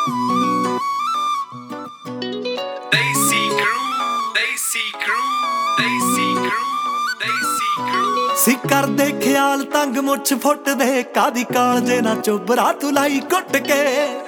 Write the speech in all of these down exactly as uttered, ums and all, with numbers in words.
ਸੀ ਕਰਦੇ ਖਿਆਲ ਤੰਗ ਮੁੱਛ ਫੁੱਟਦੇ ਕਾਦੀ ਕਾਲਜੇ ਨਾ ਚੋਬਰਾ ਤੂੰ ਲਾਈ ਕੁੱਟ ਕੇ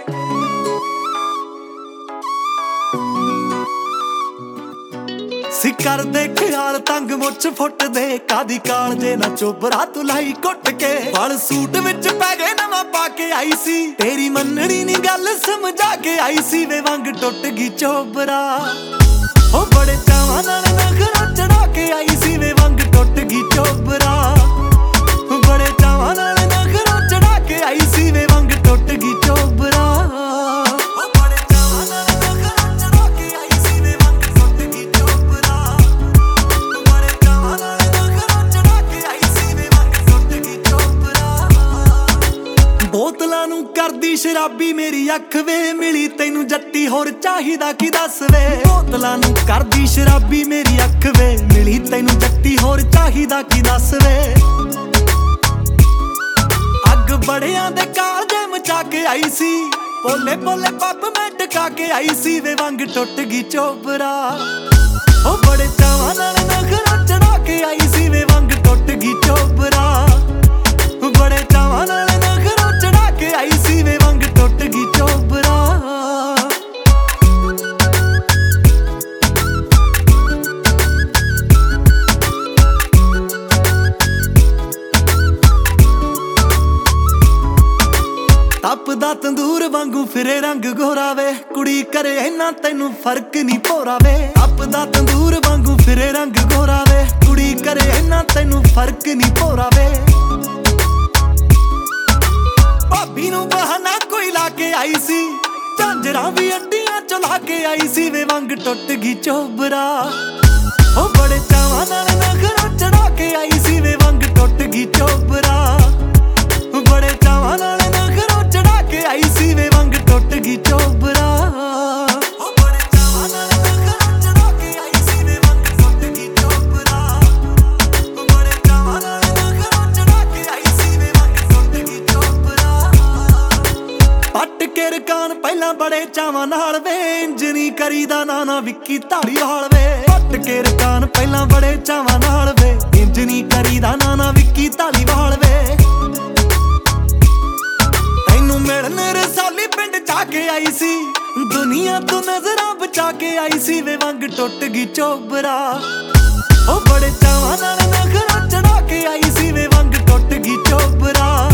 ਸੀ ਕਰਦੇ ਖਿਆਲ ਤੰਗ ਮੁੱਛ ਫੁੱਟਦੇ ਕਾਦੀ ਕਾਲਜੇ ਨਾ ਚੋਬਰਾ ਤੂੰ ਲਾਈ ਕੁੱਟ ਕੇ ਵਾਲ ਸੂਟ ਵਿੱਚ ਪੈ ਗਏ ਨਵਾਂ ਪਾ ਕੇ ਆਈ ਸੀ ਤੇਰੀ ਮੰਨਣੀ ਨੀ ਗੱਲ ਸਮਝਾ ਕੇ ਆਈ ਸੀ ਵੇ ਵੰਗ ਟੁੱਟ ਗਈ ਚੋਬਰਾ ਉਹ ਬੜੇ ਚਾਵਾਂ ਨਾਲ ਨਖਰਾ ਚੜਾ ਕੇ ਆਈ ਸੀ ਵੇ ਵੰਗ ਟੁੱਟ ਗਈ ਚੋਬਰਾ ਬੜੇ ਚਾਵਾਂ ਨਾਲ ਨਖਰਾ ਚੜਾ ਕੇ ਆਈ ਸੀ ਵੇ ਵੰਗ ਟੁੱਟ ਗਈ ਚੋਬਰਾ ਬੜੇ ਚਾਵਾਂ ਨਾਲ ਨਖਰਾ ਚੜਾ ਕੇ ਆਈ ਸੀ ਵੇ ਵੰਗ ਟੁੱਟ ਗਈ ਚੋਬਰਾ ਬੜੇ ਚਾਵਾਂ ਨਾਲ ਨਖਰਾ ਚੜਾ ਕੇ ਆਈ ਸੀ ਵੇ ਵੰਗ ਟੁੱਟ ਗਈ ਚੋਬਰਾ ਬੋਤਲਾਂ ਨੂੰ ਕਰਦੀ ਸ਼ਰਾਬੀ ਮੇਰੀ ਅੱਖ ਵੇ ਮਿਲੀ ਤੈਨੂੰ ਜੱਟੀ ਹੋਰ ਚਾਹੀਦਾ ਕੀ ਦੱਸ ਵੇ ਬੋਤਲਾਂ ਨੂੰ ਕਰਦੀ ਸ਼ਰਾਬੀ ਮੇਰੀ ਅੱਖ ਵੇ ਮਿਲੀ ਤੈਨੂੰ ਜੱਟੀ ਹੋਰ ਚਾਹੀਦਾ ਕੀ ਦੱਸ ਵੇ ਅੱਗ ਬੜਿਆਂ ਦੇ ਕਾਲਜੇ ਮਚਾ ਕੇ ਆਈ ਸੀ ਪੋਲੇ ਪੋਲੇ ਪੱਪ ਮੈਂ ਟਕਾ ਕੇ ਆਈ ਸੀ ਵੇ ਵੰਗ ਟੁੱਟ ਗਈ ਚੋਬਰਾ ਉਹ ਬੜੇ ਚਾਵਾਂ ਨਾਲ ਨਖਰਾ ਚੜਾ ਕੇ ਆਈ ਸੀ ਵੇ ਵੰਗ ਟੁੱਟ ਗਈ ਚੋਬਰਾ ਬੜੇ ਚਾਵਾਂ ਨਾਲ ਨਖਰਾ ਚੜਾ ਕੇ ਆਈ ਸੀ ਵੇ ਵੰਗ ਟੁੱਟ ਗਈ ਚੋਬਰਾ ਤਪਦਾ ਤੰਦੂਰ ਵਾਂਗੂ ਫਿਰੇ ਰੰਗ ਗੋਰਾ ਵੇ ਕੁੜੀ ਕਰੇ ਇੰਨਾ ਤੈਨੂੰ ਫਰਕ ਨਹੀਂ ਭੋਰਾ ਵੇ ਤਪਦਾ ਤੰਦੂਰ ਵਾਂਗੂ ਫਿਰੇ ਰੰਗ ਗੋਰਾ ਵੇ ਕੁੜੀ ਕਰੇ ਇੰਨਾ ਤੈਨੂੰ ਫਰਕ ਨਹੀਂ ਭੋਰਾ ਵੇ ਭਾਬੀ ਨੂੰ ਬਹਾਨਾ ਕੋਈ ਲਾ ਕੇ ਆਈ ਸੀ ਝਾਂਜਰਾਂ ਵੀ ਅੱਡੀਆਂ ਚੋਂ ਲਾ ਕੇ ਆਈ ਸੀ ਵੇ ਵੰਗ ਟੁੱਟ ਗਈ ਚੋਬਰਾ ਉਹ ਬੜੇ ਚਾਵਾਂ ਨਾਲ ਨਖਰਾ ਚੜਾ ਕੇ ਆਈ ਸੀ ਵੇ ਵੰਗ ਟੁੱਟ ਗਈ ਚੋਬਰਾ ਬੜੇ ਚਾਵਾਂ ਨਾਲ ਨਖਰਾ ਚੜਾ ਕੇ ਆਈ ਸੀ ਵੇ ਵੰਗ ਟੁੱਟ ਗਈ ਚੋਬਰਾ ਉਹ ਬੜੇ ਚਾਵਾਂ ਨਾਲ ਨਖਰਾ ਚੜਾ ਕੇ ਆਈ ਸੀ ਵੇ ਵੰਗ ਟੁੱਟ ਗਈ ਚੋਬਰਾ ਬੜੇ ਚਾਵਾਂ ਨਾਲ ਨਖਰਾ ਚੜਾ ਕੇ ਆਈ ਸੀ ਵੇ ਵੰਗ ਟੁੱਟ ਗਈ ਚੋਬਰਾ ਪੱਟ ਕੇ ਰਕਾਨ ਪਹਿਲਾਂ ਬੜੇ ਚਾਵਾਂ ਨਾਲ ਵੇ ਇੰਜ ਨੀ ਕਰੀਦਾ ਨਾ ਨਾ ਵਿੱਕੀ ਧਾਲੀਵਾਲ ਵੇ ਪੱਟ ਕੇ ਰਕਾਨ ਪਹਿਲਾਂ ਬੜੇ ਚਾਵਾਂ ਨਾਲ ਵੇ ਇੰਜ ਨੀ ਕਰੀਦਾ ਨਾ ਨਾ ਵਿੱਕੀ ਧਾਲੀਵਾਲ ਵੇ ਮਿਲਣ ਰਸਾਲੀ ਪਿੰਡ ਜਾ ਕੇ ਆਈ ਸੀ ਦੁਨੀਆ ਤੋਂ ਨਜ਼ਰਾਂ ਬਚਾ ਕੇ ਆਈ ਸੀ ਵੇ ਵੰਗ ਟੁੱਟ ਗਈ ਚੋਬਰਾ ਉਹ ਬੜੇ ਚਾਵਾਂ ਨਾਲ ਨਖਰਾ ਚੜਾ ਕੇ ਆਈ ਸੀ ਵੇ ਵੰਗ ਟੁੱਟ ਗਈ ਚੋਬਰਾ